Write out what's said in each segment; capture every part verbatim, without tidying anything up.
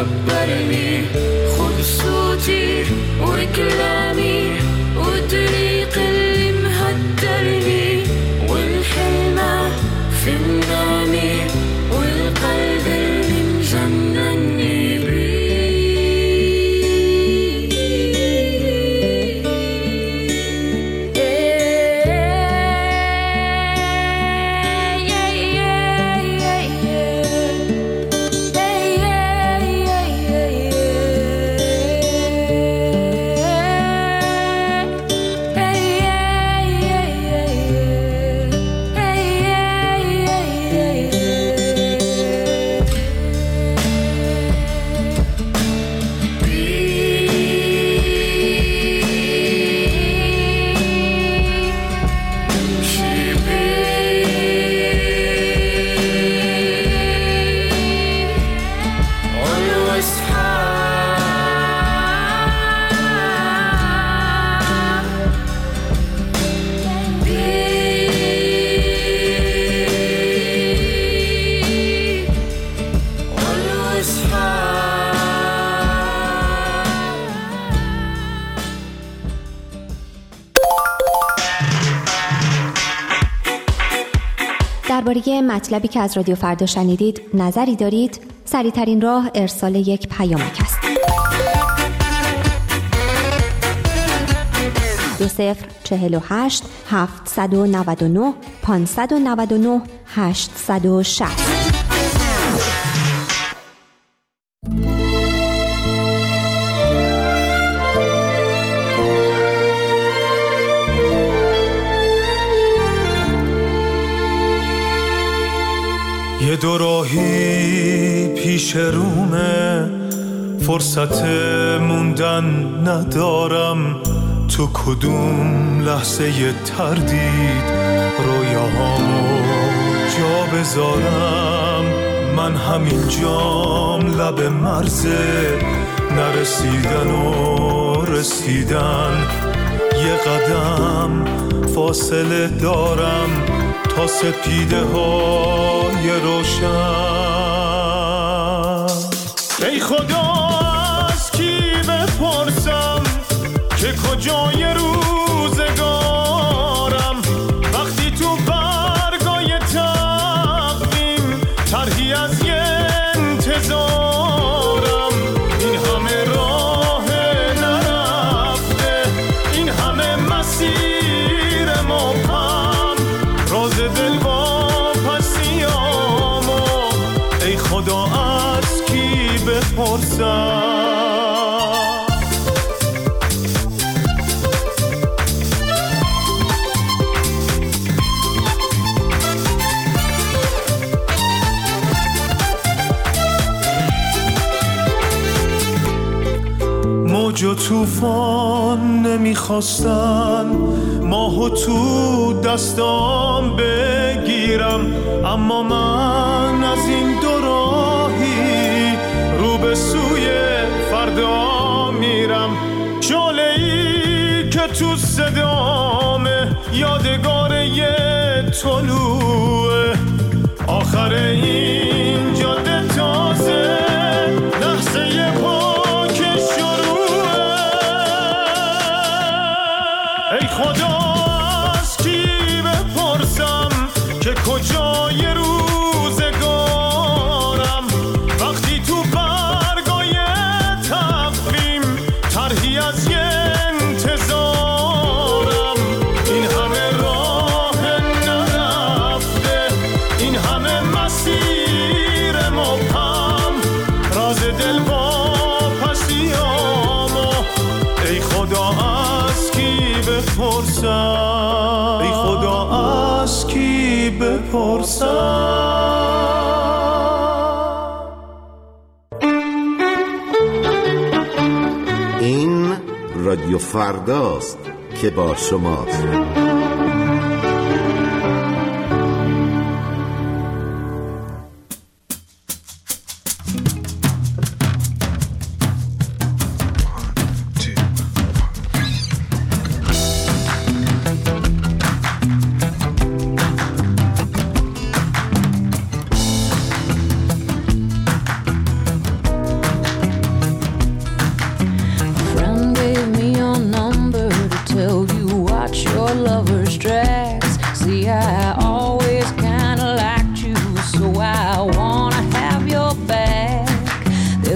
خبرني خذ صوتي وكلامي وطريق اللي مهدرني والحلمة في منامي والقلب اللي مجنني بيه. درباره مطلبی که از رادیو فردا شنیدید نظری دارید؟ سریع‌ترین راه ارسال یک پیامک است. دو صفر چهل و هشت هفتصد و نود و نه پانصد و نود و نه هشتصد و شصت. یه دو راهی پیش رومه، فرصت موندن ندارم، تو کدوم لحظه ی تردید رویاهامو جا بذارم. من همین جام لب مرزه، نرسیدن و رسیدن، یه قدم فاصله دارم تا سپیده های روشن. ای خدا از کی بپرسم که کجای روزگارم، وقتی تو برگای تقویم طرحی از یه انتظارم. این همه راه نرفته، این همه مسیر مبهم، راز دل واپسیامو ای خدا از کی بپرسم. موج و طوفان نمیخواستن ماهو تو دستام بگیرم، اما من از این دو راهی رو به سوی فردا میرم. شعله‌ای که تو صدامه یادگار یه طلوعه، آخر این جاده تازه لحظه پاک شروعه. ای خدا از کی بپرسم که کجای روزگارم، وقتی تو برگای تقویم طرحی از یه انتظارم. این همه راه نرفته، این همه مسیر مبهم، راز دل واپسیامو ای خدا از کی بپرسم، ای خدا از کی بپرسم. این رادیو فرداست که با شماست.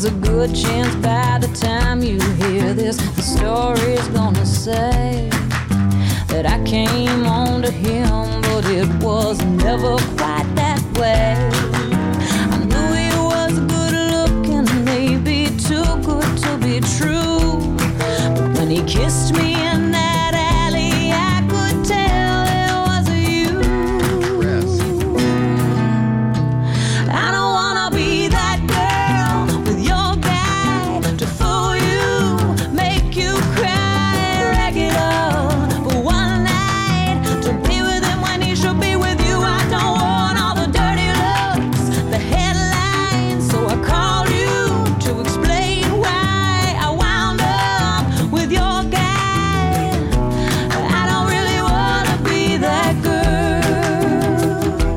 There's a good chance by the time you hear this, the story's gonna say that I came on to him, but it was never quite that way. I knew he was good looking, maybe too good to be true, but when he kissed me in that alley, I could tell it was you. I don't wanna be that girl with your guy to fool you, make you cry, rag it up for one night, to be with him when he should be with you. I don't want all the dirty looks, the headlines, so I called you to explain why I wound up with your guy. I don't really wanna be that girl.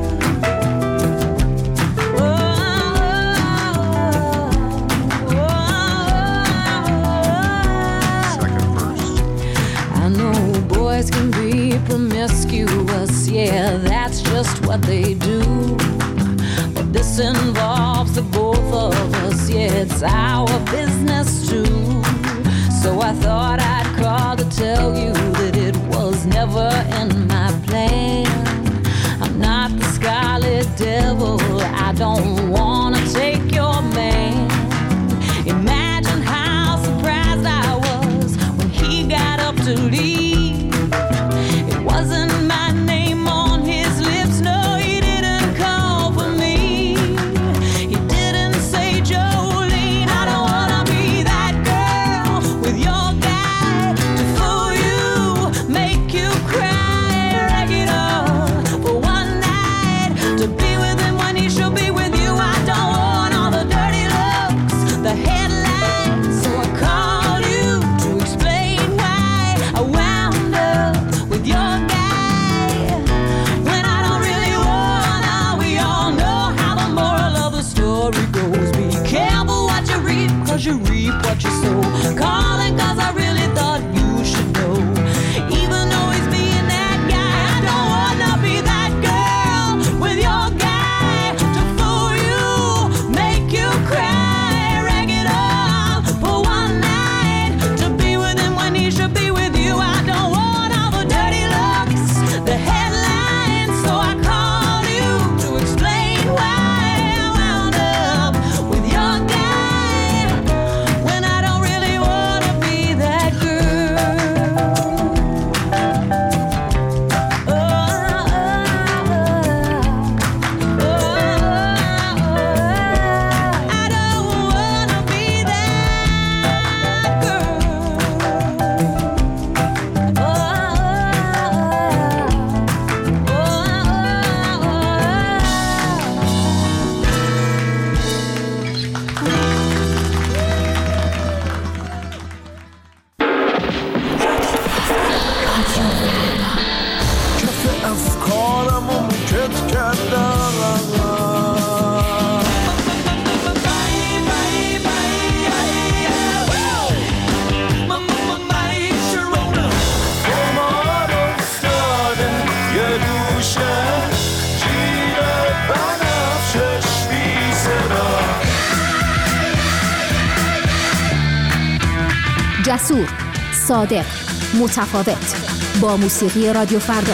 Oh, oh, oh. Second verse. I know boys can be promiscuous, yeah, that's just what they do. But this involves the both of us, yeah, it's our business too. So I thought I'd call to tell you that it was never in my plan. I'm not the Scarlet Devil, I don't wanna take your man. Imagine how surprised I was when he got up to leave. It wasn't my name on his lips, no, he didn't call for me. He didn't say Jolene. I don't wanna be that girl with your guy to fool you, make you cry, rag it up for one night, to be with him when he should be with you. I don't want all the dirty looks, the headlines, so I called you to explain why I wound up with your guy when I don't really wanna. We all know how the moral of the story goes. Be careful what you reap, cause you reap what you sow. Calling cause I really thought you should know. Even though he's being that guy, I don't wanna be that girl with your guy to fool you, make you cry, rag it up for one night, to be with him when he should be with you. I don't want all the dirty looks, the headlines, so I called you to explain why I wound up with your guy when I don't really wanna be that girl. Oh, oh, oh, oh, I don't wanna be that girl. Oh, oh, کف افکارم و موکت کردم. قمار افتاده یه گوشه، جیب بنفشش بی صدا. جسور، صادق، متفاوت، با موسیقی رادیو فردا.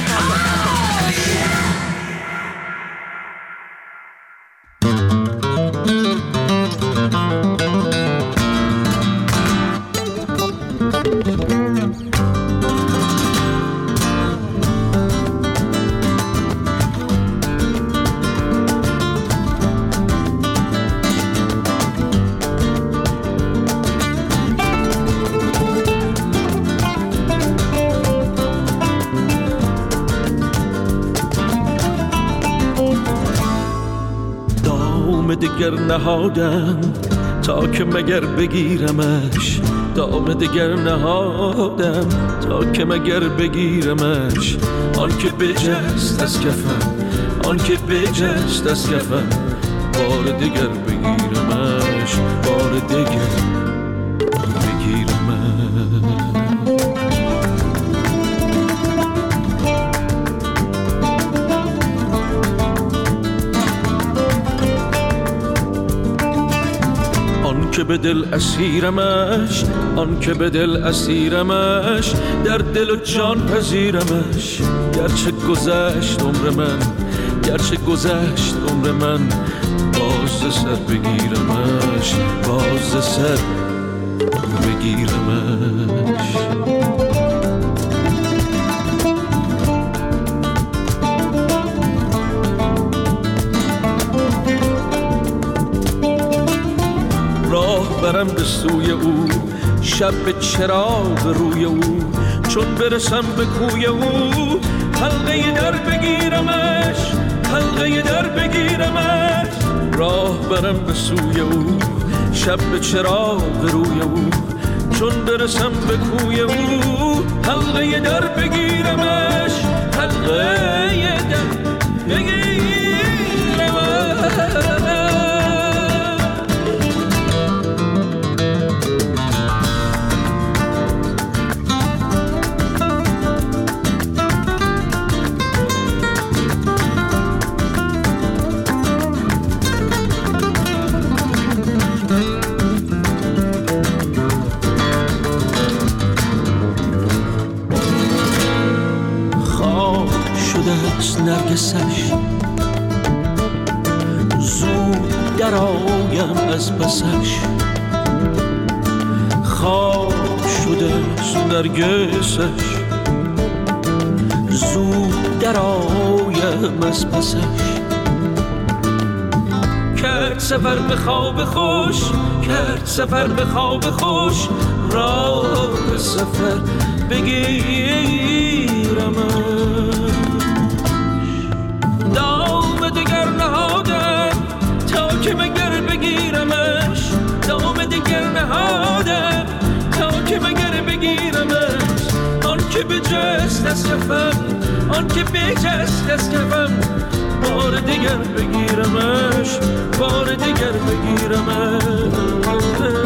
دگر نهادم تا که مگر بگیرمش، دام دگر نهادم تا که مگر بگیرمش. آن که بجست از کفم، آن که بجست از کفم، بار دگر بگیرمش، بار دگر بگیرمش. که به دل اسیرمش، آن که به دل اسیرمش، در دل و جان پذیرمش. گرچه گذشت عمر من، گرچه گذشت عمر من، باز سر بگیرمش، باز سر بگیرمش. راه برم به سوی او، شب به چراغ روی او، چون برسم به کوی او، حلقه در بگیرمش، حلقه در بگیرمش. راه برم به سوی او، شب به چراغ روی او، چون برسم به کوی او، حلقه در بگیرمش، حلقه در بگیرمش. نرگسش زود در آیم از پسش، خواب شده نرگسش زود در آیم از پسش. کرد سفر به خواب خوش، کرد سفر به خواب خوش، راه سفر بگیرمش. دام دگر نهادم تا که مگر بگیرمش، دام دگر نهادم تا که مگر بگیرمش. آن که بجست از کفم، آن که بجست از کفم، بار دیگر بگیرمش، بار دیگر بگیرمش.